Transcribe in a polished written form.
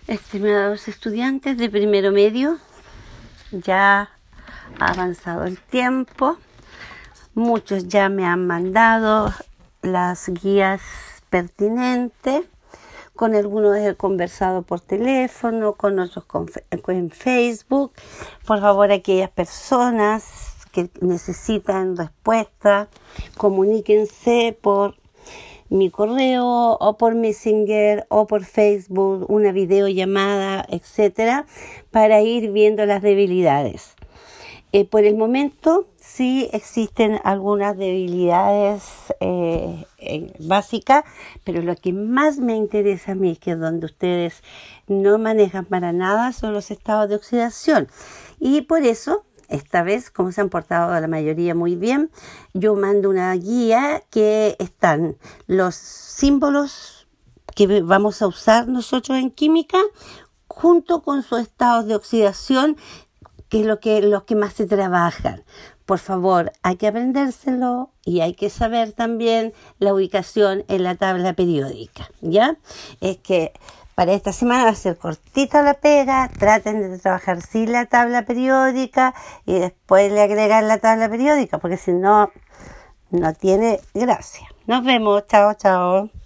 Estimados estudiantes de primero medio, ya ha avanzado el tiempo. Muchos ya me han mandado las guías pertinentes. Con algunos he conversado por teléfono, con otros en Facebook. Por favor, aquellas personas que necesitan respuesta, comuníquense por mi correo o por Messenger o por Facebook, una videollamada, etcétera, para ir viendo las debilidades. Por el momento sí existen algunas debilidades básicas, pero lo que más me interesa a mí es que donde ustedes no manejan para nada son los estados de oxidación. Y por eso, esta vez, como se han portado la mayoría muy bien, yo mando una guía que están los símbolos que vamos a usar nosotros en química junto con sus estados de oxidación, que es los que más se trabajan. Por favor, hay que aprendérselo y hay que saber también la ubicación en la tabla periódica, ¿ya? Es que para esta semana va a ser cortita la pega, traten de trabajar sin la tabla periódica y después le agregan la tabla periódica, porque si no, no tiene gracia. Nos vemos, chao, chao.